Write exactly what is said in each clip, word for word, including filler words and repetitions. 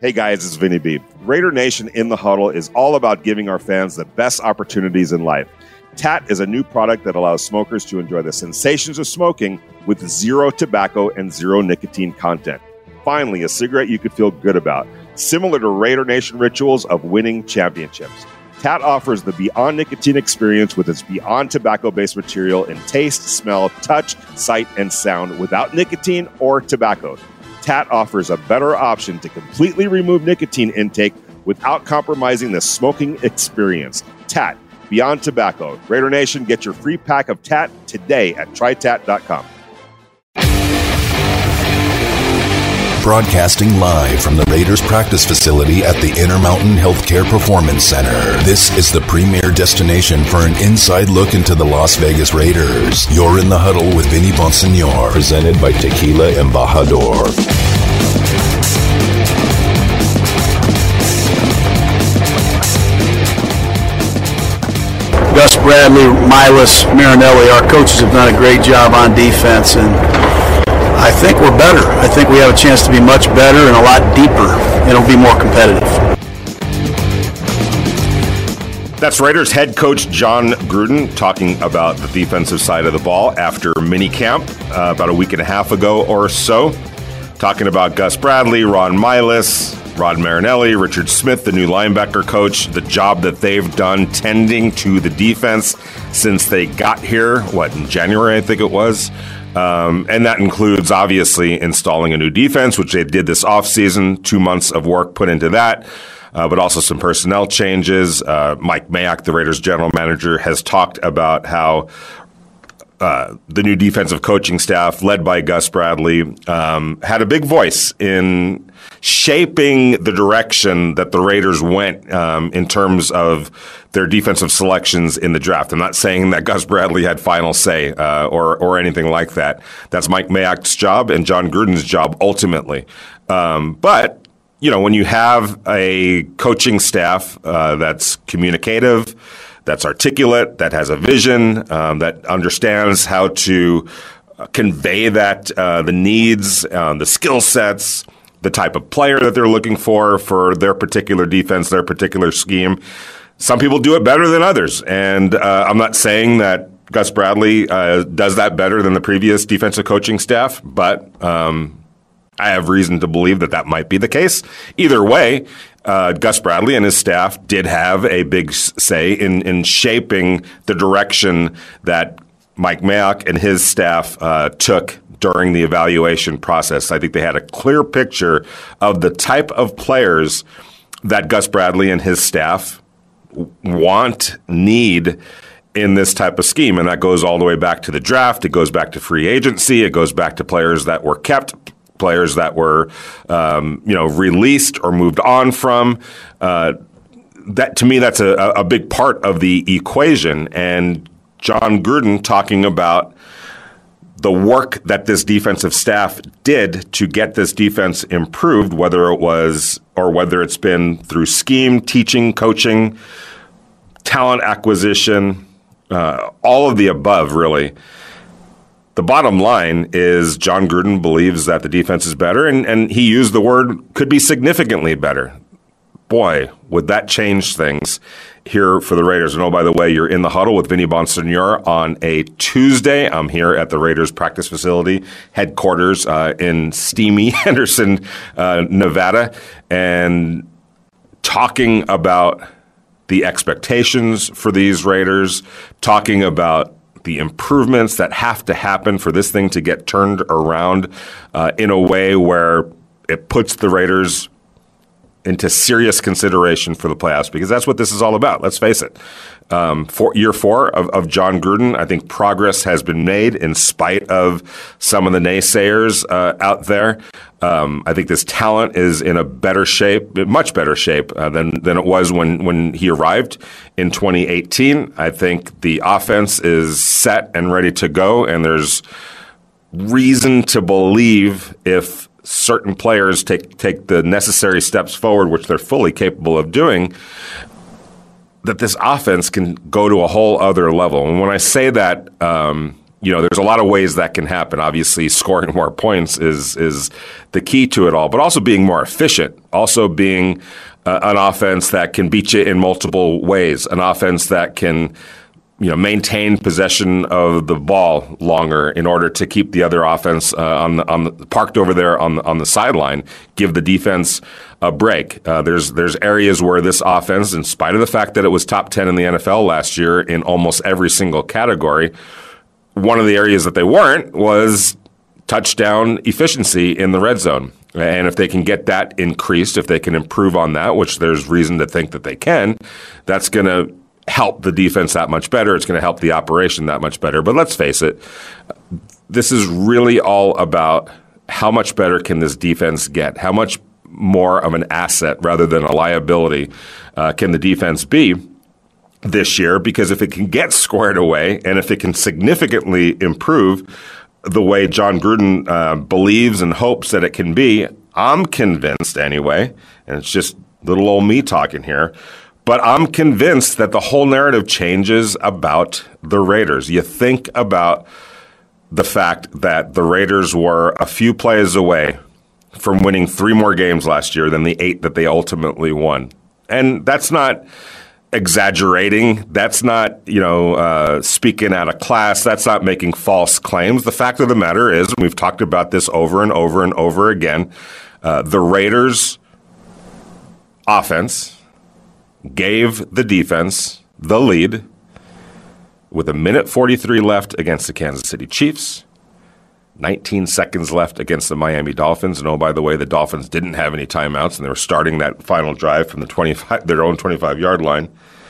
Hey guys, it's Vinny B. Raider Nation in the Huddle is all about giving our fans the best opportunities in life. T A T is a new product that allows smokers to enjoy the sensations of smoking with zero tobacco and zero nicotine content. Finally, a cigarette you could feel good about, similar to Raider Nation rituals of winning championships. T A T offers the Beyond Nicotine experience with its Beyond tobacco-based material in taste, smell, touch, sight, and sound without nicotine or tobacco. T A T offers a better option to completely remove nicotine intake without compromising the smoking experience. T A T, Beyond Tobacco. Raider Nation, get your free pack of T A T today at try tat dot com. Broadcasting live from the Raiders practice facility at the Intermountain Healthcare Performance Center. This is the premier destination for an inside look into the Las Vegas Raiders. You're in the Huddle with Vinny Bonsignor, presented by Tequila Embajador. Gus Bradley, Milas, Marinelli, our coaches have done a great job on defense, and I think we're better. I think we have a chance to be much better and a lot deeper, and it'll be more competitive. That's Raiders head coach Jon Gruden talking about the defensive side of the ball after minicamp uh, about a week and a half ago or so. Talking about Gus Bradley, Ron Milas, Rod Marinelli, Richard Smith, the new linebacker coach, the job that they've done tending to the defense since they got here, what, in January, I think it was. Um, and that includes, obviously, installing a new defense, which they did this offseason, two months of work put into that, uh, but also some personnel changes. Uh, Mike Mayock, the Raiders general manager, has talked about how uh, the new defensive coaching staff, led by Gus Bradley, um, had a big voice in shaping the direction that the Raiders went um, in terms of their defensive selections in the draft. I'm not saying that Gus Bradley had final say uh, or or anything like that. That's Mike Mayock's job and Jon Gruden's job ultimately. Um, but, you know, when you have a coaching staff uh, that's communicative, that's articulate, that has a vision, um, that understands how to convey that, uh, the needs, uh, the skill sets, the type of player that they're looking for for their particular defense, their particular scheme. Some people do it better than others. And uh, I'm not saying that Gus Bradley uh, does that better than the previous defensive coaching staff, but um, I have reason to believe that that might be the case. Either way, uh, Gus Bradley and his staff did have a big say in, in shaping the direction that Mike Mayock and his staff uh, took during the evaluation process. I think they had a clear picture of the type of players that Gus Bradley and his staff want, need in this type of scheme. And that goes all the way back to the draft. It goes back to free agency. It goes back to players that were kept, players that were um, you know, released or moved on from. Uh, that to me, that's a, a big part of the equation. And Jon Gruden talking about the work that this defensive staff did to get this defense improved, whether it was or whether it's been through scheme, teaching, coaching, talent acquisition, uh, all of the above, really. The bottom line is Jon Gruden believes that the defense is better, and, and he used the word could be significantly better. Boy, would that change things here for the Raiders. And oh, by the way, you're in the Huddle with Vinny Bonsignor on a Tuesday. I'm here at the Raiders practice facility headquarters uh, in steamy Henderson, uh, Nevada, and talking about the expectations for these Raiders, talking about the improvements that have to happen for this thing to get turned around uh, in a way where it puts the Raiders into serious consideration for the playoffs, because that's what this is all about. Let's face it. Um, for year four of, of Jon Gruden, I think progress has been made in spite of some of the naysayers uh, out there. Um, I think this talent is in a better shape, much better shape uh, than than it was when when he arrived in twenty eighteen. I think the offense is set and ready to go, and there's reason to believe if certain players take take the necessary steps forward, which they're fully capable of doing, that this offense can go to a whole other level. And when I say that um, you know, there's a lot of ways that can happen. Obviously, scoring more points is is the key to it all, but also being more efficient, also being uh, an offense that can beat you in multiple ways, an offense that can, you know, maintain possession of the ball longer in order to keep the other offense uh, on the, on the, parked over there on the, on the sideline, give the defense a break. Uh, there's there's areas where this offense, in spite of the fact that it was top ten in the N F L last year in almost every single category, one of the areas that they weren't was touchdown efficiency in the red zone. And if they can get that increased, if they can improve on that, which there's reason to think that they can, that's going to help the defense that much better. It's going to help the operation that much better. But let's face it, this is really all about how much better can this defense get? How much more of an asset rather than a liability uh, can the defense be this year? Because if it can get squared away and if it can significantly improve the way Jon Gruden uh, believes and hopes that it can be, I'm convinced anyway, and it's just little old me talking here, but I'm convinced that the whole narrative changes about the Raiders. You think about the fact that the Raiders were a few plays away from winning three more games last year than the eight that they ultimately won. And that's not exaggerating. That's not, you know, uh, speaking out of class. That's not making false claims. The fact of the matter is, and we've talked about this over and over and over again, uh, the Raiders' offense gave the defense the lead with a minute forty-three left against the Kansas City Chiefs, nineteen seconds left against the Miami Dolphins. And oh, by the way, the Dolphins didn't have any timeouts, and they were starting that final drive from the twenty-five, their own twenty-five-yard line.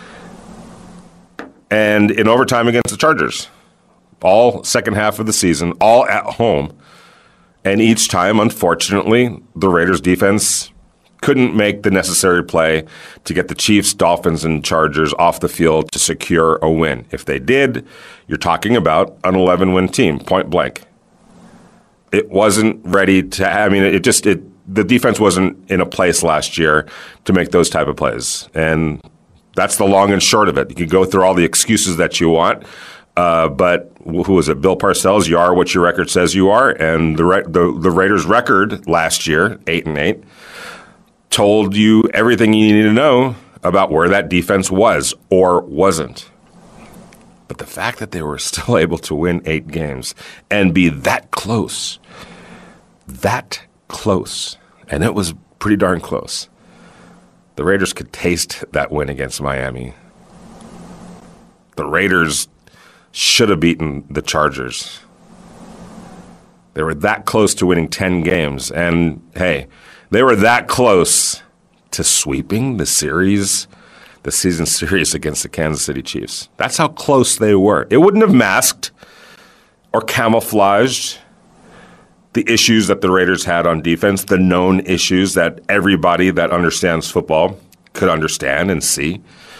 And in overtime against the Chargers, all second half of the season, all at home. And each time, unfortunately, the Raiders defense couldn't make the necessary play to get the Chiefs, Dolphins, and Chargers off the field to secure a win. If they did, you're talking about an eleven-win team, point blank. It wasn't ready to, I mean, it just, it the defense wasn't in a place last year to make those type of plays. And that's the long and short of it. You can go through all the excuses that you want, uh, but who was it? Bill Parcells, you are what your record says you are. And the, the, the Raiders' record last year, eight and eight, told you everything you needed to know about where that defense was or wasn't. But the fact that they were still able to win eight games and be that close, that close, and it was pretty darn close. The Raiders could taste that win against Miami. The Raiders should have beaten the Chargers. They were that close to winning ten games, and hey, they were that close to sweeping the series, the season series against the Kansas City Chiefs. That's how close they were. It wouldn't have masked or camouflaged the issues that the Raiders had on defense, the known issues that everybody that understands football could understand and see.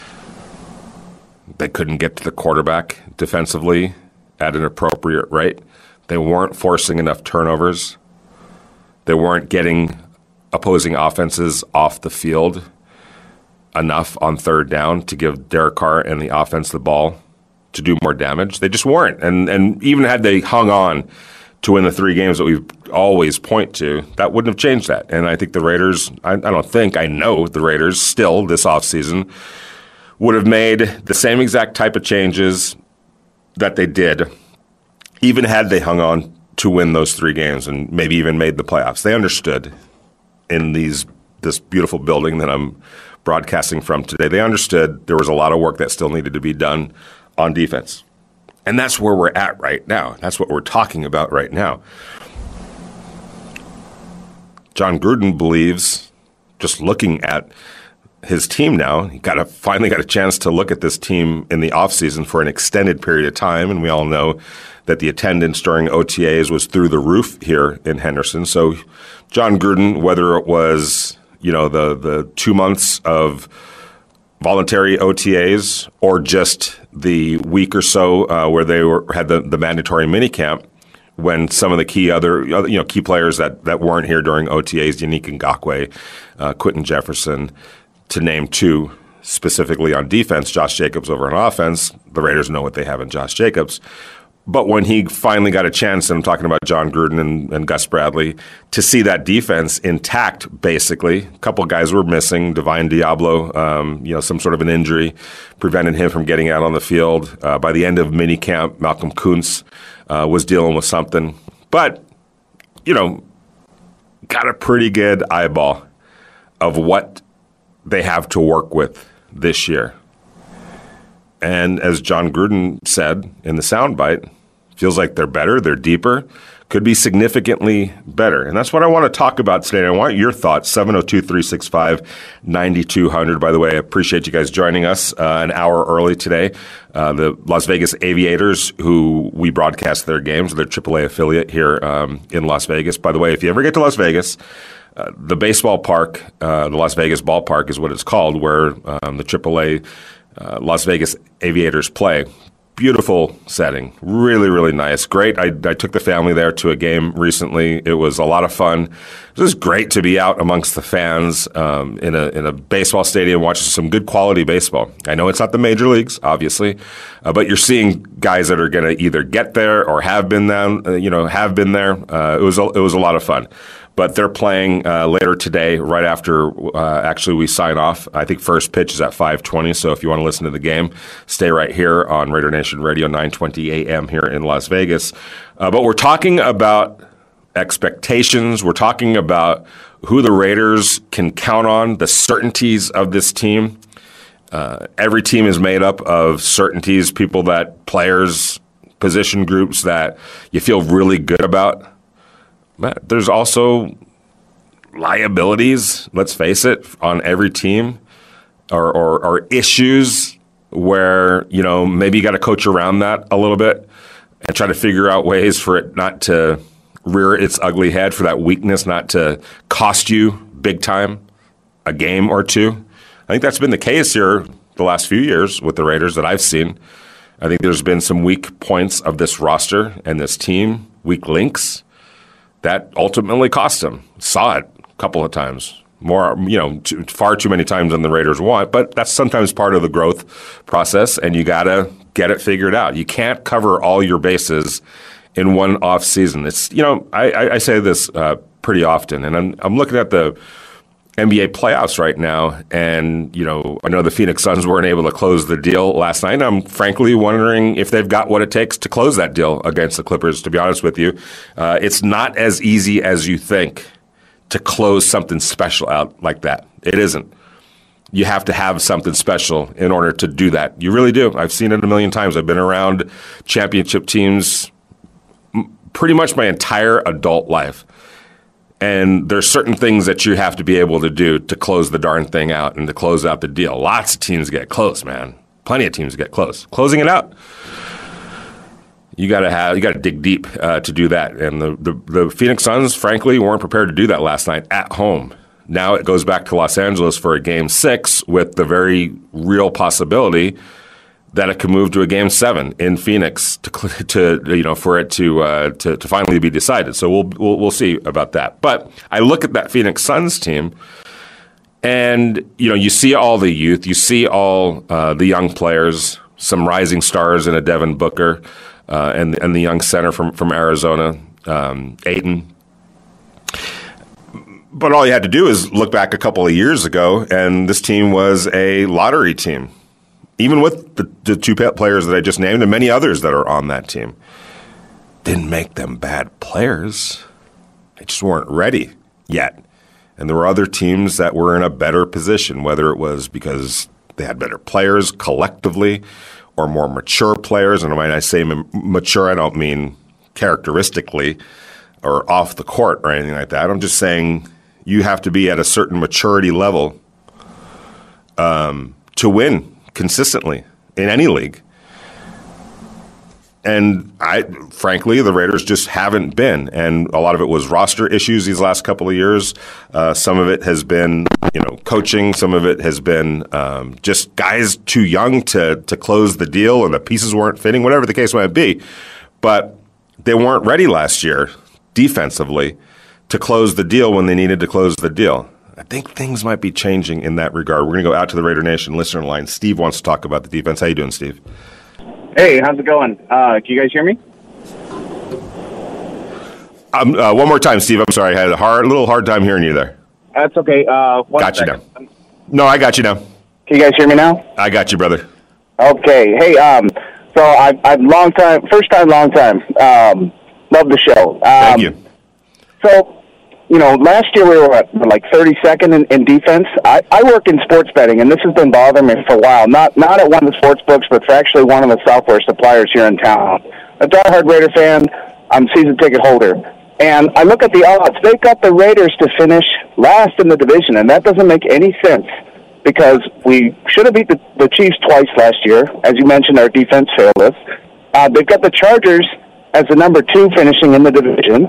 They couldn't get to the quarterback defensively at an appropriate rate. They weren't forcing enough turnovers. They weren't getting opposing offenses off the field enough on third down to give Derek Carr and the offense the ball to do more damage. They just weren't. And and even had they hung on to win the three games that we always point to, that wouldn't have changed that. And I think the Raiders, I, I don't think, I know the Raiders still this offseason would have made the same exact type of changes that they did, even had they hung on to win those three games and maybe even made the playoffs. They understood in these this beautiful building that I'm broadcasting from today, they understood there was a lot of work that still needed to be done on defense. And that's where we're at right now. That's what we're talking about right now. Jon Gruden believes, just looking at his team now, he got a, finally got a chance to look at this team in the offseason for an extended period of time, and we all know that the attendance during O T As was through the roof here in Henderson. So Jon Gruden, whether it was, you know, the, the two months of voluntary O T As or just the week or so uh, where they were had the, the mandatory minicamp, when some of the key other, you know, key players that, that weren't here during O T As, Yannick Ngakoue, uh, Quentin Jefferson, to name two specifically on defense, Josh Jacobs over on offense. The Raiders know what they have in Josh Jacobs. But when he finally got a chance, and I'm talking about John Gruden and, and Gus Bradley, to see that defense intact, basically, a couple of guys were missing. Divine Diablo, um, you know, some sort of an injury prevented him from getting out on the field. Uh, by the end of minicamp, Malcolm Kuntz uh, was dealing with something. But, you know, got a pretty good eyeball of what they have to work with this year. And as John Gruden said in the soundbite, feels like they're better, they're deeper, could be significantly better. And that's what I want to talk about today. I want your thoughts, seven oh two, three six five, nine two zero zero. By the way, I appreciate you guys joining us uh, an hour early today. Uh, the Las Vegas Aviators, who we broadcast their games, their triple A affiliate here um, in Las Vegas. By the way, if you ever get to Las Vegas, Uh, the baseball park, uh, the Las Vegas ballpark is what it's called, where um, the triple A uh, Las Vegas Aviators play. Beautiful setting. Really, really nice. Great. I, I took the family there to a game recently. It was a lot of fun. It was great to be out amongst the fans um, in a in a baseball stadium watching some good quality baseball. I know it's not the major leagues, obviously, uh, but you're seeing guys that are going to either get there or have been down, uh, you know, have been there. Uh, it was a, it was a lot of fun. But they're playing uh, later today, right after uh, actually we sign off. I think first pitch is at five twenty, so if you want to listen to the game, stay right here on Raider Nation Radio, nine twenty a.m. here in Las Vegas. Uh, but we're talking about expectations. We're talking about who the Raiders can count on, the certainties of this team. Uh, every team is made up of certainties, people that, players, position groups that you feel really good about. But there's also liabilities, let's face it, on every team, or, or, or issues where, you know, maybe you got to coach around that a little bit and try to figure out ways for it not to rear its ugly head, for that weakness not to cost you big time a game or two. I think that's been the case here the last few years with the Raiders that I've seen. I think there's been some weak points of this roster and this team, weak links, that ultimately cost them. Saw it a couple of times. More, you know, too, far too many times than the Raiders want, but that's sometimes part of the growth process, and you got to get it figured out. You can't cover all your bases in one off season. It's, you know, I, I say this uh, pretty often, and I'm, I'm looking at the N B A playoffs right now, and, you know, I know the Phoenix Suns weren't able to close the deal last night, and I'm frankly wondering if they've got what it takes to close that deal against the Clippers, to be honest with you. Uh, it's not as easy as you think to close something special out like that. It isn't. You have to have something special in order to do that. You really do. I've seen it a million times. I've been around championship teams pretty much my entire adult life. And there's certain things that you have to be able to do to close the darn thing out and to close out the deal. Lots of teams get close, man. Plenty of teams get close. Closing it out, you got to have, you got to dig deep uh, to do that. And the, the the Phoenix Suns, frankly, weren't prepared to do that last night at home. Now it goes back to Los Angeles for a game six with the very real possibility that it could move to a game seven in Phoenix to, to you know, for it to, uh, to to finally be decided. So we'll, we'll we'll see about that. But I look at that Phoenix Suns team, and you know, you see all the youth, you see all uh, the young players, some rising stars in a Devin Booker, uh, and and the young center from from Arizona, um, Ayton. But all you had to do is look back a couple of years ago, and this team was a lottery team. Even with the, the two players that I just named and many others that are on that team. Didn't make them bad players. They just weren't ready yet. And there were other teams that were in a better position, whether it was because they had better players collectively or more mature players. And when I say mature, I don't mean characteristically or off the court or anything like that. I'm just saying you have to be at a certain maturity level um, to win consistently in any league. And I, frankly, the Raiders just haven't been. And a lot of it was roster issues these last couple of years. Uh, some of it has been, you know, coaching. Some of it has been um, just guys too young to to close the deal, and the pieces weren't fitting, whatever the case might be. But they weren't ready last year defensively to close the deal when they needed to close the deal. I think things might be changing in that regard. We're going to go out to the Raider Nation listener line. Steve wants to talk about the defense. How you doing, Steve? Hey, how's it going? Uh, can you guys hear me? Um, uh, one more time, Steve. I'm sorry. I had a hard, little hard time hearing you there. That's okay. Uh, one got second. you now. No, I got you now. Can you guys hear me now? I got you, brother. Okay. Hey, um, so I've, I've long time, first time, long time. Um, love the show. Um, Thank you. So, you know, last year we were at like thirty-second in, in defense. I, I work in sports betting, and this has been bothering me for a while. Not not at one of the sports books, but for actually one of the software suppliers here in town. A diehard Raider fan. I'm season ticket holder. And I look at the odds. They've got the Raiders to finish last in the division, and that doesn't make any sense because we should have beat the, the Chiefs twice last year. As you mentioned, our defense failed us. Uh, they've got the Chargers as the number two finishing in the division.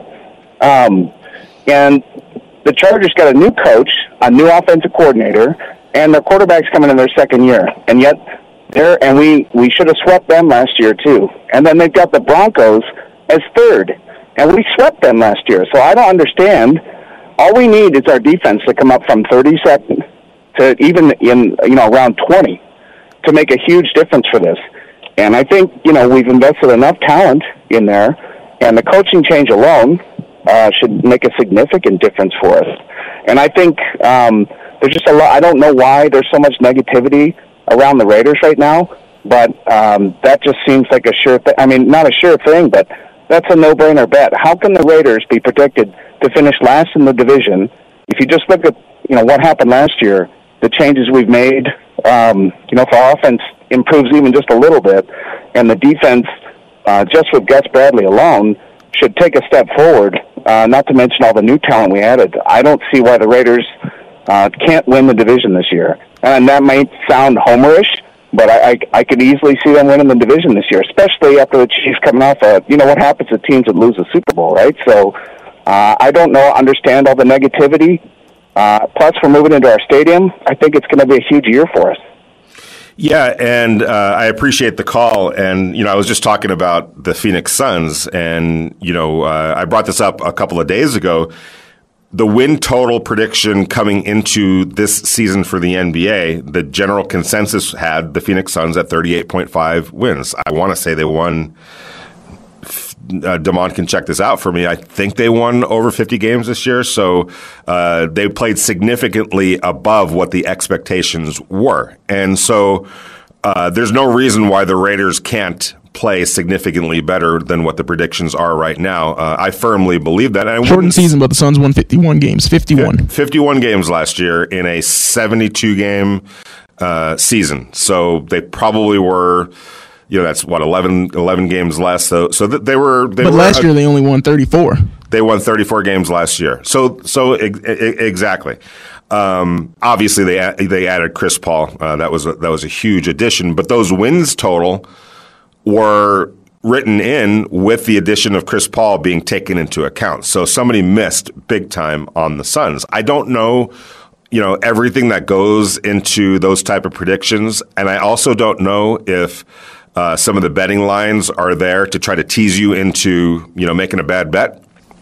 Um, and the Chargers got a new coach, a new offensive coordinator, and their quarterback's coming in their second year. And yet, they're, and we, we should have swept them last year, too. And then they've got the Broncos as third. And we swept them last year. So I don't understand. All we need is our defense to come up from thirty-second to even in, you know, around twenty to make a huge difference for this. And I think, you know, we've invested enough talent in there, and the coaching change alone uh, should make a significant difference for us. And I think um, there's just a lot. I don't know why there's so much negativity around the Raiders right now, but um, that just seems like a sure thing. I mean, not a sure thing, but that's a no-brainer bet. How can the Raiders be predicted to finish last in the division if you just look at, you know, what happened last year, the changes we've made, um, you know, if our offense improves even just a little bit, and the defense, uh, just with Gus Bradley alone, should take a step forward, uh, not to mention all the new talent we added. I don't see why the Raiders uh, can't win the division this year. And that might sound homerish, but I, I, I could easily see them winning the division this year, especially after the Chiefs coming off a, you know, what happens to teams that lose the Super Bowl, right? So uh, I don't know, understand all the negativity. Uh, plus, we're moving into our stadium. I think it's going to be a huge year for us. Yeah, and uh, I appreciate the call. And, you know, I was just talking about the Phoenix Suns, and, you know, uh, I brought this up a couple of days ago. The win total prediction coming into this season for the N B A, the general consensus had the Phoenix Suns at thirty-eight point five wins. I want to say they won. Uh, Damon can check this out for me. I think they won over fifty games this year, so uh, they played significantly above what the expectations were. And so uh, there's no reason why the Raiders can't play significantly better than what the predictions are right now. Uh, I firmly believe that. And Shortened season, but the Suns won fifty-one games. fifty-one. fifty-one games last year in a seventy-two game uh, season. So they probably were, you know, that's what, eleven, eleven games less. So, so that they were. They but were, last uh, year they only won thirty-four. They won thirty-four games last year. So, so ex- exactly. Um, obviously, they they added Chris Paul. Uh, that was a, that was a huge addition. But those wins total were written in with the addition of Chris Paul being taken into account. So somebody missed big time on the Suns. I don't know, you know, everything that goes into those type of predictions, and I also don't know if uh, some of the betting lines are there to try to tease you into, you know, making a bad bet.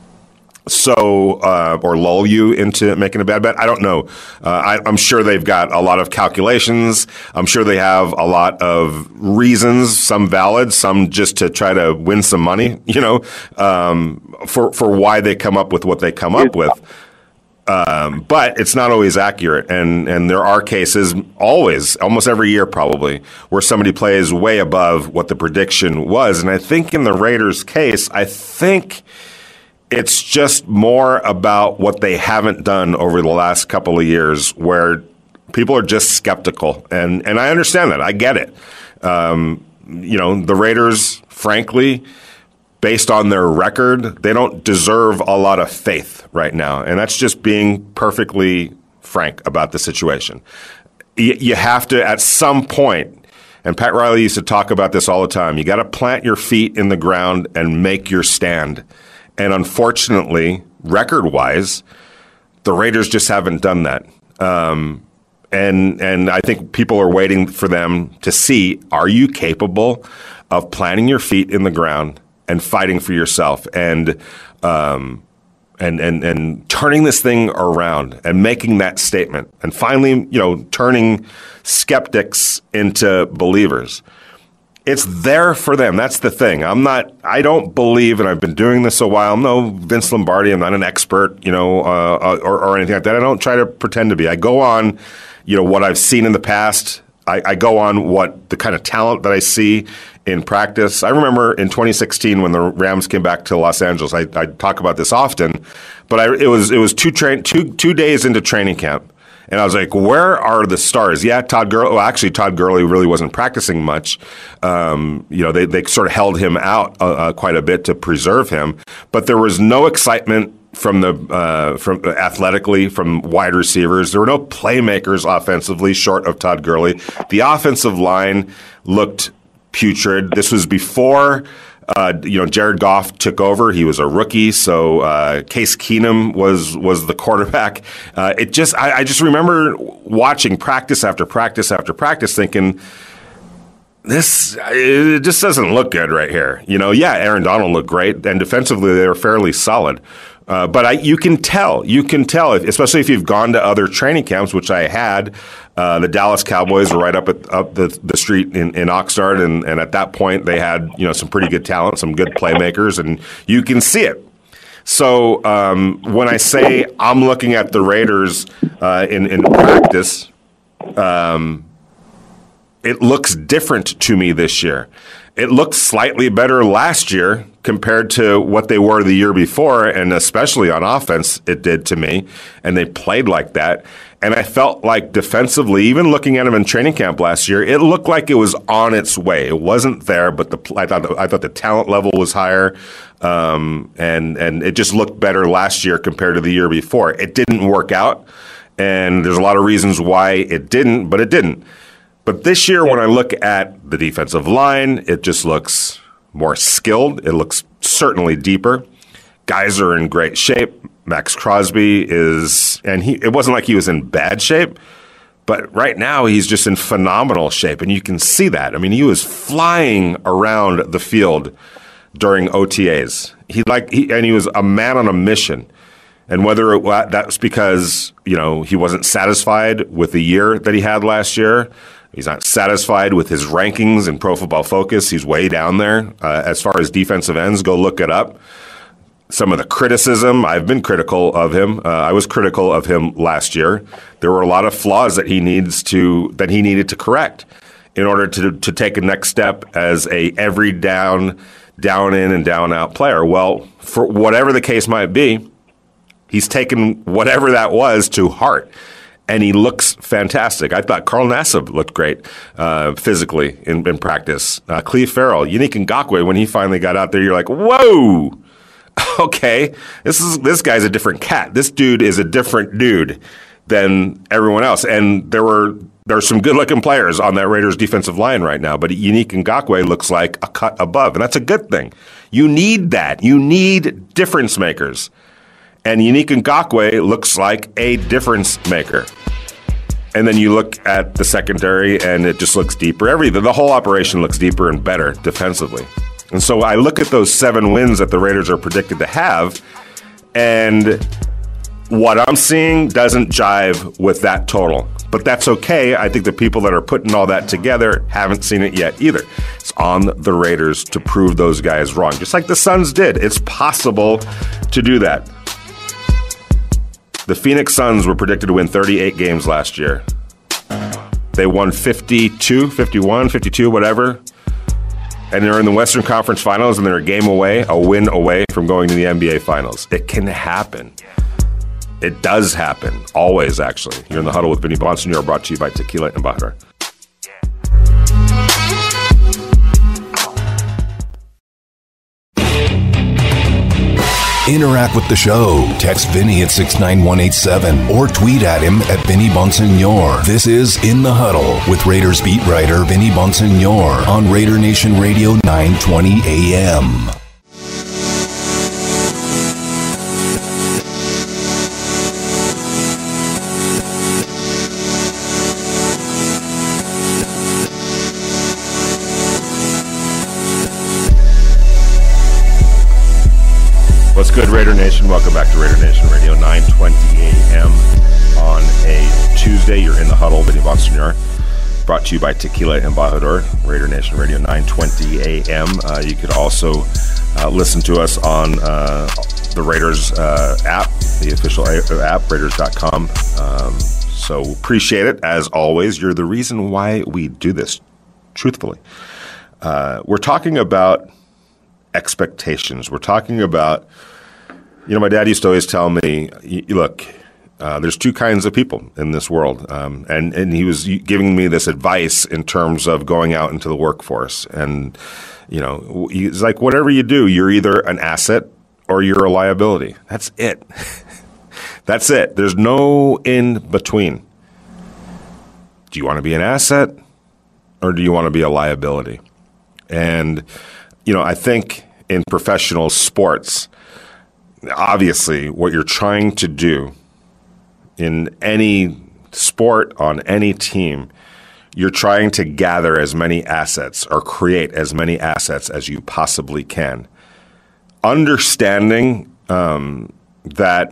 So, uh, or lull you into making a bad bet. I don't know. Uh, I, I'm sure they've got a lot of calculations. I'm sure they have a lot of reasons, some valid, some just to try to win some money, you know, um, for, for why they come up with what they come up with. Um, but it's not always accurate. And, and there are cases always, almost every year probably, where somebody plays way above what the prediction was. And I think in the Raiders' case, I think it's just more about what they haven't done over the last couple of years, where people are just skeptical, and and I understand that. I get it. Um, you know, the Raiders, frankly, based on their record, they don't deserve a lot of faith right now, and that's just being perfectly frank about the situation. Y- you have to, at some point, and Pat Riley used to talk about this all the time, you got to plant your feet in the ground and make your stand. And unfortunately, record-wise, the Raiders just haven't done that. Um, and and I think people are waiting for them to see, are you capable of planting your feet in the ground and fighting for yourself and um, and and and turning this thing around and making that statement and finally, you know, turning skeptics into believers. It's there for them. That's the thing. I'm not, I don't believe, and I've been doing this a while. I'm no Vince Lombardi. I'm not an expert, you know, uh, or, or anything like that. I don't try to pretend to be. I go on, you know, what I've seen in the past. I, I go on what the kind of talent that I see in practice. I remember in twenty sixteen when the Rams came back to Los Angeles. I, I talk about this often, but I, it was it was two train two two days into training camp. And I was like, where are the stars? Yeah, Todd Gurley. Well, actually, Todd Gurley really wasn't practicing much. Um, you know, they, they sort of held him out uh, uh, quite a bit to preserve him. But there was no excitement from the uh, from athletically from wide receivers. There were no playmakers offensively short of Todd Gurley. The offensive line looked putrid. This was before. Uh, you know, Jared Goff took over. He was a rookie, so uh, Case Keenum was was the quarterback. Uh, it just, I, I just remember watching practice after practice after practice, thinking, this it just doesn't look good right here. You know, yeah, Aaron Donald looked great, and defensively they were fairly solid. Uh, but I, you can tell, you can tell, especially if you've gone to other training camps, which I had. Uh, the Dallas Cowboys were right up at, up the, the street in, in Oxnard, and, and at that point they had, you know, some pretty good talent, some good playmakers, and you can see it. So um, when I say I'm looking at the Raiders uh, in in practice, um, it looks different to me this year. It looked slightly better last year compared to what they were the year before, and especially on offense, it did to me. And they played like that. And I felt like defensively, even looking at them in training camp last year, it looked like it was on its way. It wasn't there, but the I thought the, I thought the talent level was higher, um, and and it just looked better last year compared to the year before. It didn't work out, and there's a lot of reasons why it didn't, but it didn't. But this year, when I look at the defensive line, it just looks more skilled. It looks certainly deeper. Guys are in great shape. Max Crosby is, and he, it wasn't like he was in bad shape, but right now he's just in phenomenal shape, and you can see that. I mean, he was flying around the field during O T As. He like, he, and he was a man on a mission. And whether it, that's because, you know, he wasn't satisfied with the year that he had last year. He's not satisfied with his rankings in Pro Football Focus. He's way down there. Uh, as far as defensive ends, go look it up. Some of the criticism, I've been critical of him. Uh, I was critical of him last year. There were a lot of flaws that he needs to that he needed to correct in order to to take a next step as a every down, down in and down out player. Well, for whatever the case might be, he's taken whatever that was to heart. And he looks fantastic. I thought Carl Nassib looked great uh, physically in, in practice. Uh, Cleve Farrell, Yannick Ngakoue, when he finally got out there, you're like, whoa, okay, this is this guy's a different cat. This dude is a different dude than everyone else. And there were there are some good-looking players on that Raiders defensive line right now, but Yannick Ngakoue looks like a cut above, and that's a good thing. You need that. You need difference makers. And Yannick Ngakoue looks like a difference maker. And then you look at the secondary, and it just looks deeper. Everything, the whole operation looks deeper and better defensively. And so I look at those seven wins that the Raiders are predicted to have, and what I'm seeing doesn't jive with that total. But that's okay. I think the people that are putting all that together haven't seen it yet either. It's on the Raiders to prove those guys wrong, just like the Suns did. It's possible to do that. The Phoenix Suns were predicted to win thirty-eight games last year. They won fifty-two, fifty-one, fifty-two, whatever. And they're in the Western Conference Finals, and they're a game away, a win away from going to the N B A Finals. It can happen. It does happen. Always, actually. You're in the Huddle with Vinny Bonsignor, brought to you by Tequila Embajador. Interact with the show. Text Vinny at six nine one eight seven or tweet at him at Vinny Bonsignor. This is In the Huddle with Raiders beat writer Vinny Bonsignor on Raider Nation Radio nine twenty A M. What's good, Raider Nation? Welcome back to Raider Nation Radio, nine twenty A M on a Tuesday. You're in the Huddle, Vinny Bonsignor. brought to you by Tequila Embajador, Raider Nation Radio nine twenty A M. Uh, you could also uh, listen to us on uh, the Raiders uh, app, the official app, Raiders dot com. Um, so appreciate it. As always, you're the reason why we do this, truthfully. Uh, we're talking about expectations. We're talking about, you know, my dad used to always tell me, look, uh, there's two kinds of people in this world. Um, and, and he was giving me this advice in terms of going out into the workforce. And, you know, he's like, whatever you do, you're either an asset or you're a liability. That's it. That's it. There's no in between. Do you want to be an asset or do you want to be a liability? And, you know, I think in professional sports, obviously what you're trying to do in any sport, on any team, you're trying to gather as many assets or create as many assets as you possibly can. Understanding um, that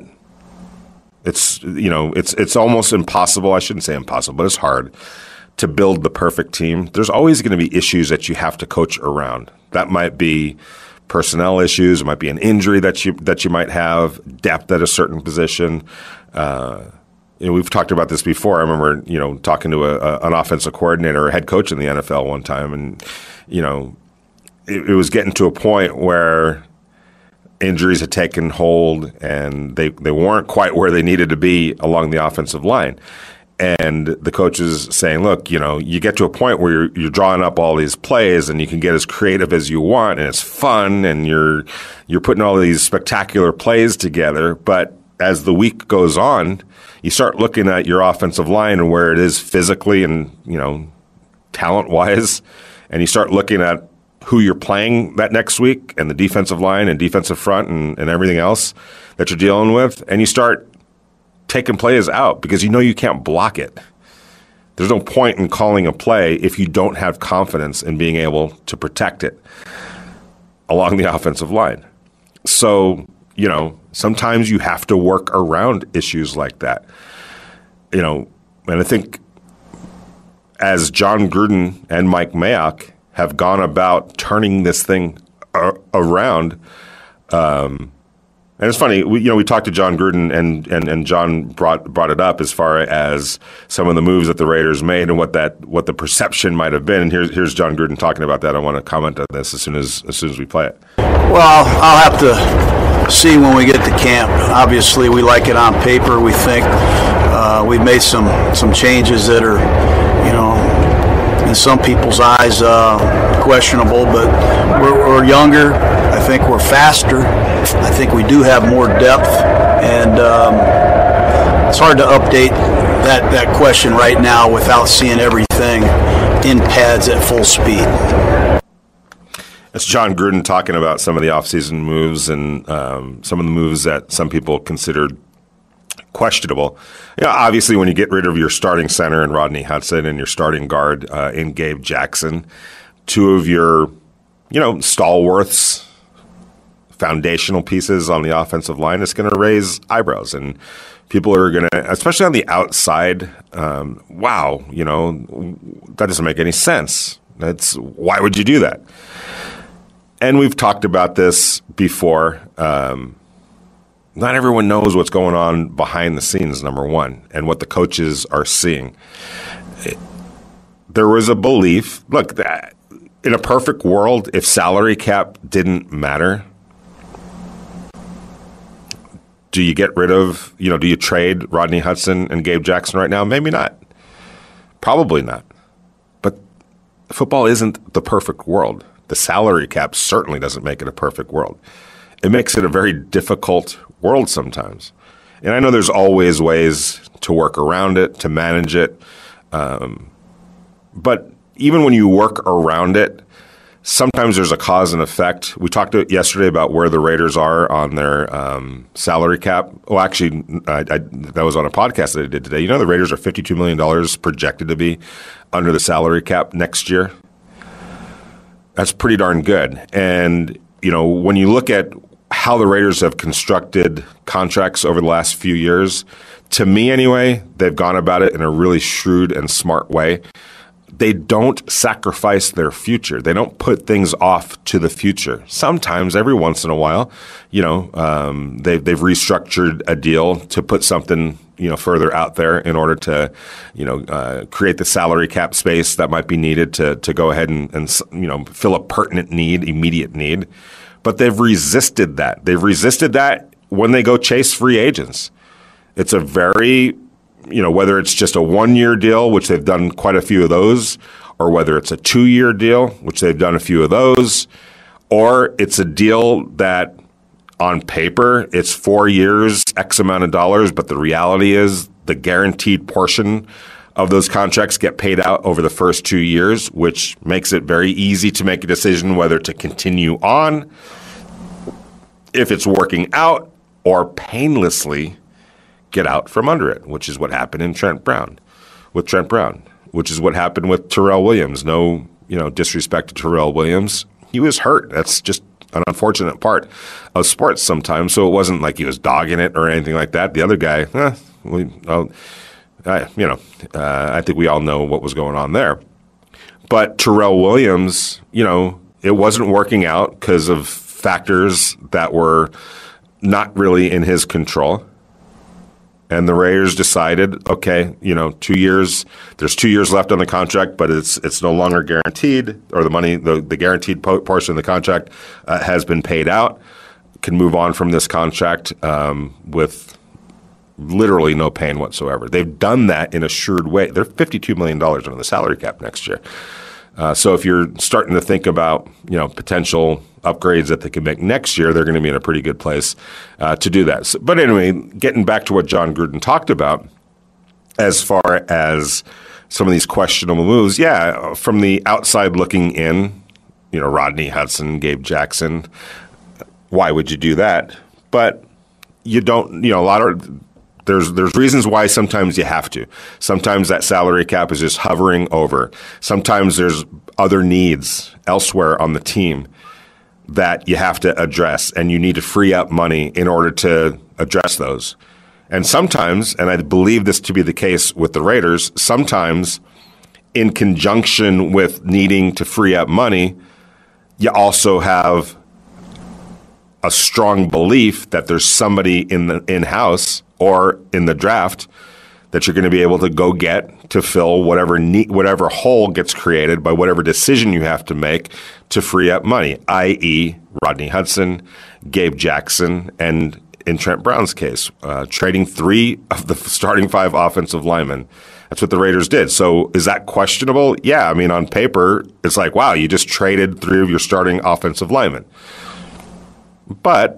it's, you know, it's it's almost impossible. I shouldn't say impossible, but it's hard to build the perfect team. There's always going to be issues that you have to coach around. That might be personnel issues. It might be an injury that you that you might have, depth at a certain position. Uh, you know, we've talked about this before. I remember, you know, talking to a, a, an offensive coordinator or a head coach in the N F L one time, and you know, it, it was getting to a point where injuries had taken hold and they, they weren't quite where they needed to be along the offensive line. And the coach is saying, look, you know, you get to a point where you're, you're drawing up all these plays and you can get as creative as you want and it's fun and you're you're putting all these spectacular plays together. But as the week goes on, you start looking at your offensive line and where it is physically and, you know, talent-wise, and you start looking at who you're playing that next week and the defensive line and defensive front and, and everything else that you're dealing with, and you start taking plays out because you know you can't block it. There's no point in calling a play if you don't have confidence in being able to protect it along the offensive line. So, you know, sometimes you have to work around issues like that. You know, and I think as Jon Gruden and Mike Mayock have gone about turning this thing a- around, um, and it's funny, we, you know, we talked to Jon Gruden, and, and, and John brought brought it up as far as some of the moves that the Raiders made and what that what the perception might have been. And here's here's Jon Gruden talking about that. I want to comment on this as soon as as soon as we play it. Well, I'll have to see when we get to camp. Obviously, we like it on paper. We think uh, we've made some some changes that are, you know, in some people's eyes uh, questionable, but we're, we're younger. I think we're faster. I think we do have more depth, and um, it's hard to update that, that question right now without seeing everything in pads at full speed. It's Jon Gruden talking about some of the offseason moves and um, some of the moves that some people considered questionable. You know, obviously, when you get rid of your starting center in Rodney Hudson and your starting guard uh, in Gabe Jackson, two of your, you know, stalwarts, foundational pieces on the offensive line, it's going to raise eyebrows. And people are going to, especially on the outside, um, wow, you know, that doesn't make any sense. That's why would you do that? And we've talked about this before. Um, not everyone knows what's going on behind the scenes, number one, and what the coaches are seeing. It, there was a belief, look, that in a perfect world, if salary cap didn't matter, do you get rid of, you know, do you trade Rodney Hudson and Gabe Jackson right now? Maybe not. Probably not. But football isn't the perfect world. The salary cap certainly doesn't make it a perfect world. It makes it a very difficult world sometimes. And I know there's always ways to work around it, to manage it. Um, but even when you work around it, sometimes there's a cause and effect. We talked yesterday about where the Raiders are on their um, salary cap. Well, actually, I, I, that was on a podcast that I did today. You know, the Raiders are fifty-two million dollars projected to be under the salary cap next year. That's pretty darn good. And, you know, when you look at how the Raiders have constructed contracts over the last few years, to me anyway, they've gone about it in a really shrewd and smart way they don't sacrifice their future. They don't put things off to the future. Sometimes, every once in a while, you know, um, they've, they've restructured a deal to put something, you know, further out there in order to, you know, uh, create the salary cap space that might be needed to to go ahead and, and, you know, fill a pertinent need, immediate need. But they've resisted that. They've resisted that when they go chase free agents. It's a very, you know, whether it's just a one-year deal, which they've done quite a few of those, or whether it's a two-year deal, which they've done a few of those, or it's a deal that on paper it's four years, X amount of dollars, but the reality is the guaranteed portion of those contracts get paid out over the first two years, which makes it very easy to make a decision whether to continue on, if it's working out, or painlessly get out from under it, which is what happened in Trent Brown, with Trent Brown, which is what happened with Terrell Williams. No, you know, disrespect to Terrell Williams. He was hurt. That's just an unfortunate part of sports sometimes. So it wasn't like he was dogging it or anything like that. The other guy, eh, we, well, I, you know, uh, I think we all know what was going on there. But Terrell Williams, you know, it wasn't working out because of factors that were not really in his control. And the Raiders decided, okay, you know, two years, there's two years left on the contract, but it's it's no longer guaranteed, or the money, the, the guaranteed po- portion of the contract uh, has been paid out, can move on from this contract um, with literally no pain whatsoever. They've done that in a assured way. They're fifty-two million dollars under the salary cap next year. Uh, so if you're starting to think about, you know, potential upgrades that they can make next year, they're going to be in a pretty good place uh, to do that. So, but anyway, getting back to what Jon Gruden talked about, as far as some of these questionable moves, yeah, from the outside looking in, you know, Rodney Hudson, Gabe Jackson, why would you do that? But you don't, you know, a lot of There's there's reasons why sometimes you have to. Sometimes that salary cap is just hovering over. Sometimes there's other needs elsewhere on the team that you have to address, and you need to free up money in order to address those. And sometimes, and I believe this to be the case with the Raiders, sometimes in conjunction with needing to free up money, you also have a strong belief that there's somebody in the in-house or in the draft that you're going to be able to go get to fill whatever need, whatever hole gets created by whatever decision you have to make to free up money, that is. Rodney Hudson, Gabe Jackson, and in Trent Brown's case, uh, trading three of the starting five offensive linemen. That's what the Raiders did. So is that questionable? Yeah, I mean, on paper, it's like, wow, you just traded three of your starting offensive linemen. But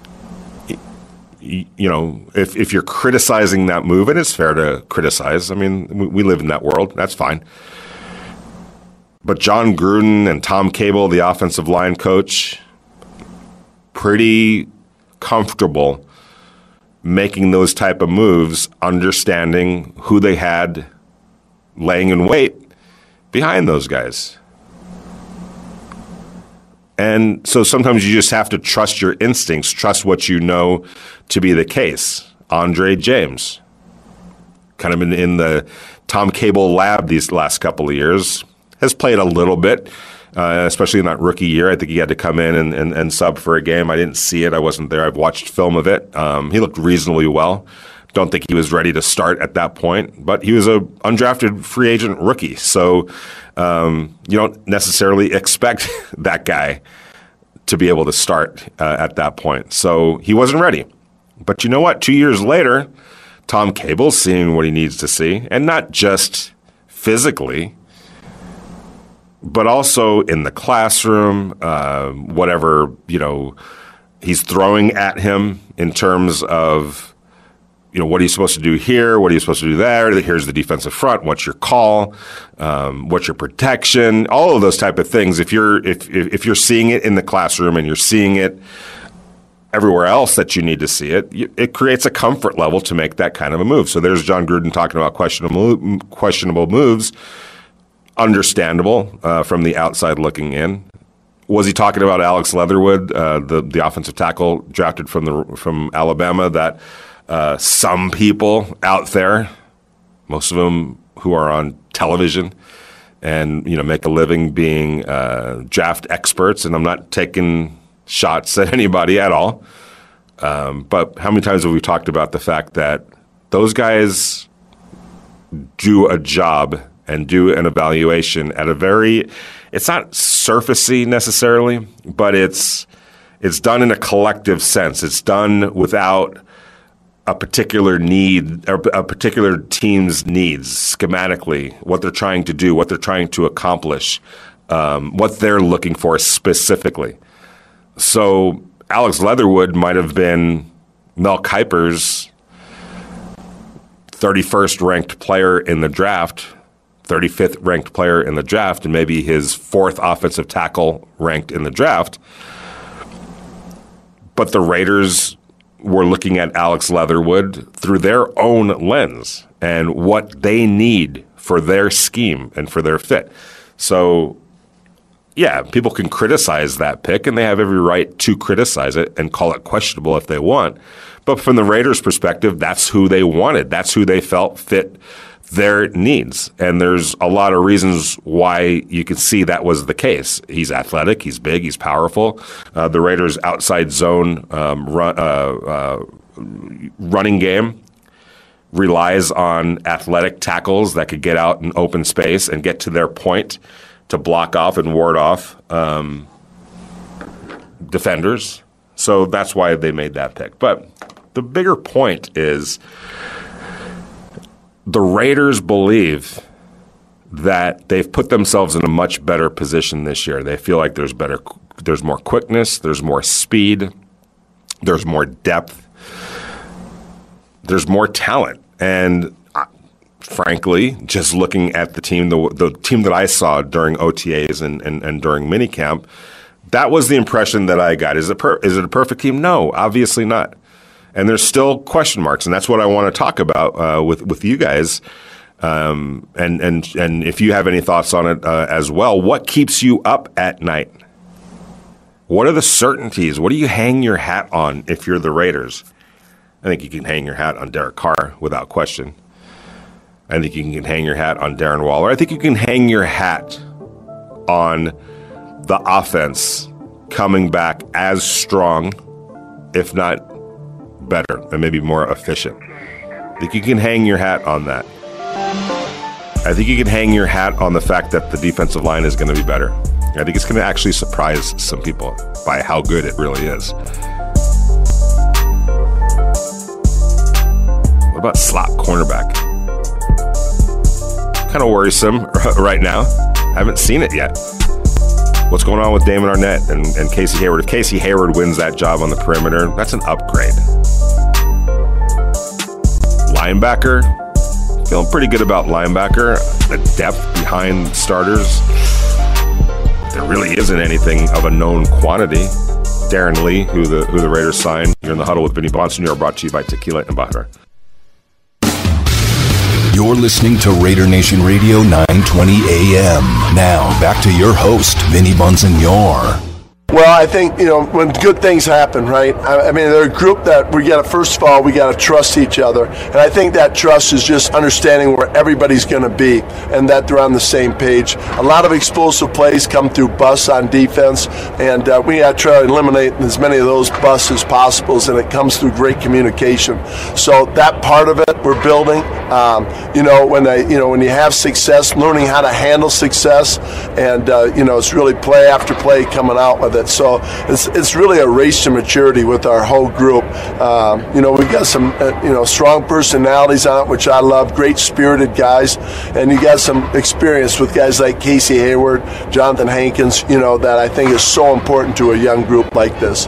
you know, if if you're criticizing that move, and it's fair to criticize, I mean, we, we live in that world, that's fine. But Jon Gruden and Tom Cable, the offensive line coach, pretty comfortable making those type of moves, understanding who they had laying in wait behind those guys. And so sometimes you just have to trust your instincts, trust what you know to be the case. Andre James, kind of in, in the Tom Cable lab these last couple of years, has played a little bit, uh, especially in that rookie year. I think he had to come in and, and, and sub for a game. I didn't see it. I wasn't there. I've watched film of it. Um, he looked reasonably well. Don't think he was ready to start at that point, but he was a undrafted free agent rookie. So um, you don't necessarily expect that guy to be able to start uh, at that point. So he wasn't ready. But you know what? Two years later, Tom Cable's seeing what he needs to see, and not just physically, but also in the classroom, uh, whatever, you know, he's throwing at him in terms of, you know, what are you supposed to do here? What are you supposed to do there? Here's the defensive front. What's your call? Um, what's your protection? All of those type of things. If you're if if you're seeing it in the classroom and you're seeing it everywhere else that you need to see it, it creates a comfort level to make that kind of a move. So there's Jon Gruden talking about questionable questionable moves. Understandable uh, from the outside looking in. Was he talking about Alex Leatherwood, uh, the the offensive tackle drafted from the from Alabama that uh, some people out there, most of them who are on television, and you know make a living being uh, draft experts. And I'm not taking shots at anybody at all. Um, but how many times have we talked about the fact that those guys do a job and do an evaluation at a very, it's not surfacey necessarily, but it's it's done in a collective sense. It's done without a particular need, or a particular team's needs, schematically, what they're trying to do, what they're trying to accomplish, um, what they're looking for specifically. So Alex Leatherwood might have been Mel Kiper's thirty-first ranked player in the draft, thirty-fifth ranked player in the draft, and maybe his fourth offensive tackle ranked in the draft. But the Raiders were looking at Alex Leatherwood through their own lens and what they need for their scheme and for their fit. So, yeah, people can criticize that pick, and they have every right to criticize it and call it questionable if they want. But from the Raiders' perspective, that's who they wanted. That's who they felt fit their needs. And there's a lot of reasons why you can see that was the case. He's athletic, he's big, he's powerful. Uh, the Raiders' outside zone um, run, uh, uh, running game relies on athletic tackles that could get out in open space and get to their point to block off and ward off um, defenders. So that's why they made that pick. But the bigger point is the Raiders believe that they've put themselves in a much better position this year. They feel like there's better, there's more quickness, there's more speed, there's more depth, there's more talent. And uh, frankly, just looking at the team, the, the team that I saw during O T As and, and, and during minicamp, that was the impression that I got. Is it per, is it a perfect team? No, obviously not. And there's still question marks, and that's what I want to talk about uh, with with you guys. Um, and and and if you have any thoughts on it uh, as well, what keeps you up at night? What are the certainties? What do you hang your hat on if you're the Raiders? I think you can hang your hat on Derek Carr without question. I think you can hang your hat on Darren Waller. I think you can hang your hat on the offense coming back as strong, if not better, and maybe more efficient. I think you can hang your hat on that. I think you can hang your hat on the fact that the defensive line is going to be better. I think it's going to actually surprise some people by how good it really is. What about slot cornerback? Kind of worrisome right now. I haven't seen it yet. What's going on with Damon Arnett and, and Casey Hayward? If Casey Hayward wins that job on the perimeter, that's an upgrade. Linebacker, feeling pretty good about linebacker. The depth behind starters, there really isn't anything of a known quantity. Darren Lee, who the who the Raiders signed. You're in the huddle with Vinny Bonson. You're brought to you by Tequila and Bahar. You're listening to Raider Nation Radio nine twenty A M. Now, back to your host, Vinny Bonsignor. Well, I think, you know, when good things happen, right? I, I mean, they're a group that we got to, first of all, we got to trust each other. And I think that trust is just understanding where everybody's going to be and that they're on the same page. A lot of explosive plays come through busts on defense, and uh, we got to try to eliminate as many of those busts as possible, and it comes through great communication. So that part of it we're building. Um, you know, when I, you know, when you have success, learning how to handle success, and uh, you know, it's really play after play coming out with it. So it's it's really a race to maturity with our whole group. Um, you know, we've got some uh, you know strong personalities on it, which I love. Great spirited guys, and you got some experience with guys like Casey Hayward, Jonathan Hankins. You know, that I think is so important to a young group like this.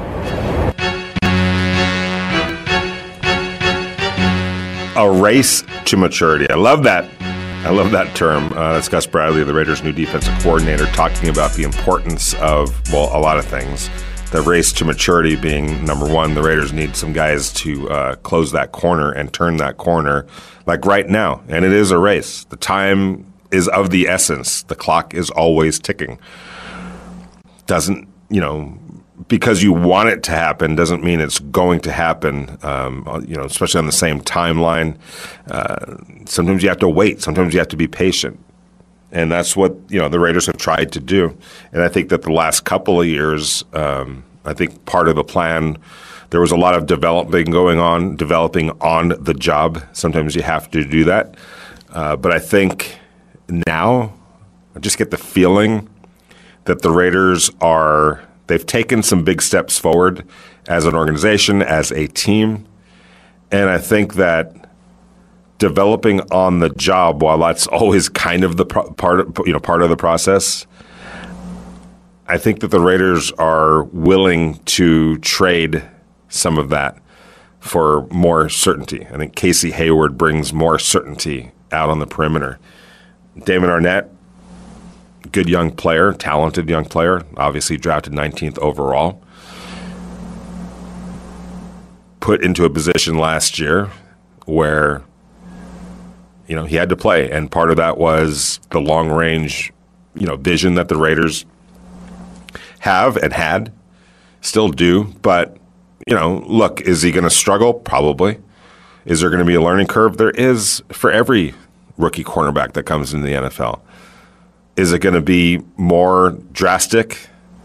A race to maturity. I love that. I love that term. Uh, that's Gus Bradley, the Raiders' new defensive coordinator, talking about the importance of, well, a lot of things. The race to maturity being, number one, the Raiders need some guys to uh, close that corner and turn that corner, like right now. And it is a race. The time is of the essence. The clock is always ticking. Doesn't, you know, because you want it to happen doesn't mean it's going to happen, um, you know, especially on the same timeline. Uh, sometimes you have to wait. Sometimes you have to be patient. And that's what, you know, the Raiders have tried to do. And I think that the last couple of years, um, I think part of the plan, there was a lot of developing going on, developing on the job. Sometimes you have to do that. Uh, but I think now I just get the feeling that the Raiders are, they've taken some big steps forward as an organization, as a team. And I think that developing on the job, while that's always kind of the pro- part of, you know, part of the process, I think that the Raiders are willing to trade some of that for more certainty. I think Casey Hayward brings more certainty out on the perimeter. Damon Arnette, good young player, talented young player, obviously drafted nineteenth overall. Put into a position last year where, you know, he had to play, and part of that was the long-range, you know, vision that the Raiders have and had, still do. But, you know, look, is he going to struggle? Probably. Is there going to be a learning curve? There is for every rookie cornerback that comes into the N F L. Is it going to be more drastic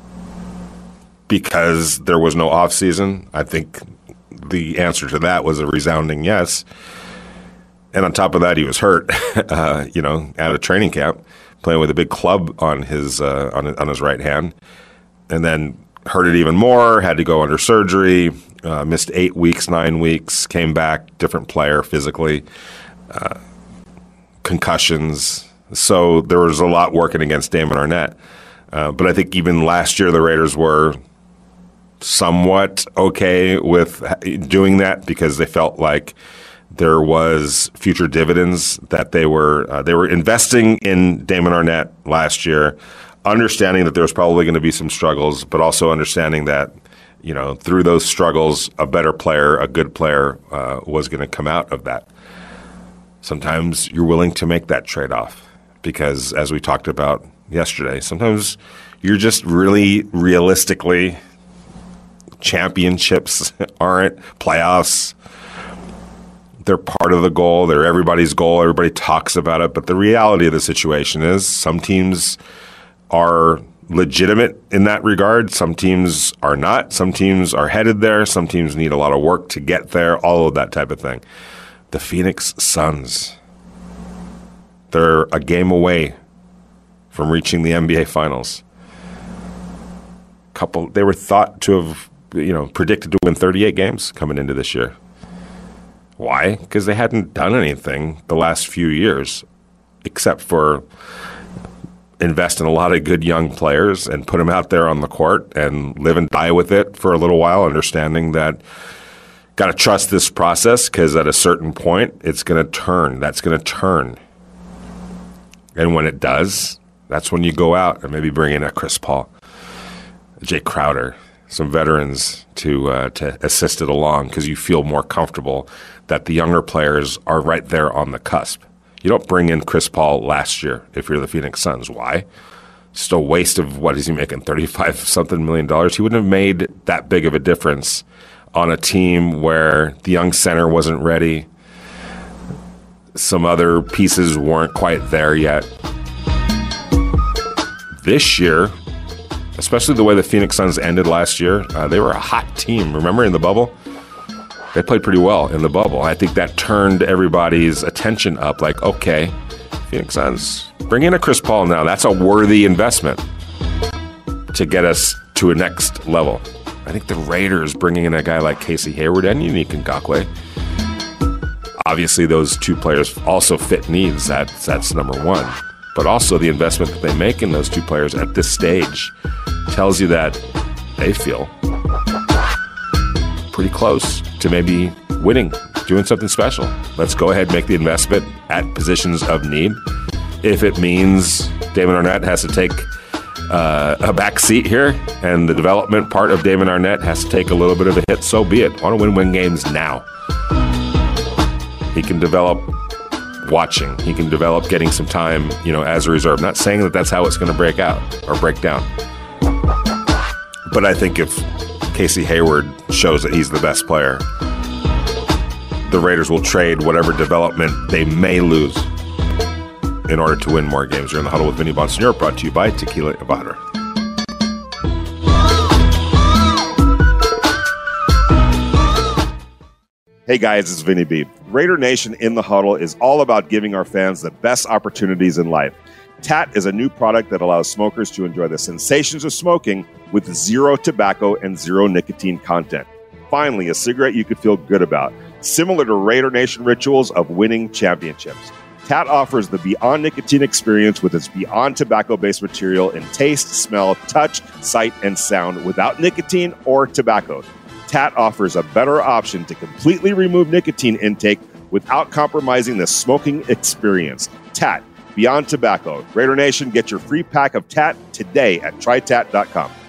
because there was no offseason? I think the answer to that was a resounding yes. And on top of that, he was hurt, uh, you know, at a training camp, playing with a big club on his uh, on, on his right hand, and then hurt it even more. Had to go under surgery. Uh, missed eight weeks, nine weeks. Came back, different player physically. Uh, concussions. So there was a lot working against Damon Arnette. Uh, but I think even last year the Raiders were somewhat okay with doing that because they felt like there was future dividends that they were uh, they were investing in Damon Arnette last year, understanding that there was probably going to be some struggles, but also understanding that, you know, through those struggles, a better player, a good player, uh, was going to come out of that. Sometimes you're willing to make that trade-off because, as we talked about yesterday, sometimes you're just really realistically, championships aren't playoffs. They're part of the goal. They're everybody's goal. Everybody talks about it. But the reality of the situation is some teams are legitimate in that regard. Some teams are not. Some teams are headed there. Some teams need a lot of work to get there, all of that type of thing. The Phoenix Suns, they're a game away from reaching the N B A Finals. Couple, they were thought to have, you know, predicted to win thirty-eight games coming into this year. Why? Because they hadn't done anything the last few years except for invest in a lot of good young players and put them out there on the court and live and die with it for a little while, understanding that got to trust this process because at a certain point it's going to turn. That's going to turn. And when it does, that's when you go out and maybe bring in a Chris Paul, a Jay Crowder, some veterans to uh, to assist it along because you feel more comfortable that the younger players are right there on the cusp. You don't bring in Chris Paul last year if you're the Phoenix Suns. Why? Just a waste of, what is he making, thirty-five something million dollars? He wouldn't have made that big of a difference on a team where the young center wasn't ready. Some other pieces weren't quite there yet. This year, especially the way the Phoenix Suns ended last year, uh, they were a hot team. Remember in the bubble? They played pretty well in the bubble. I think that turned everybody's attention up. Like, okay, Phoenix Suns, bring in a Chris Paul now. That's a worthy investment to get us to a next level. I think the Raiders bringing in a guy like Casey Hayward and Unique Ngakoue, obviously those two players also fit needs. That's, that's number one. But also the investment that they make in those two players at this stage tells you that they feel pretty close to maybe winning, doing something special. Let's go ahead and make the investment at positions of need. If it means Damon Arnette has to take uh, a back seat here and the development part of Damon Arnette has to take a little bit of a hit, so be it. Want to win win games now. He can develop watching. He can develop getting some time, you know, as a reserve. Not saying that that's how it's going to break out or break down. But I think if Casey Hayward shows that he's the best player, the Raiders will trade whatever development they may lose in order to win more games. You're in the Huddle with Vinny Bonsignore, brought to you by Tequila Embajador. Hey guys, it's Vinny B. Raider Nation in the Huddle is all about giving our fans the best opportunities in life. T A T is a new product that allows smokers to enjoy the sensations of smoking with zero tobacco and zero nicotine content. Finally, a cigarette you could feel good about, similar to Raider Nation rituals of winning championships. T A T offers the Beyond Nicotine experience with its Beyond tobacco-based material in taste, smell, touch, sight, and sound without nicotine or tobacco. T A T offers a better option to completely remove nicotine intake without compromising the smoking experience. T A T, Beyond Tobacco. Raider Nation, get your free pack of T A T today at try tat dot com.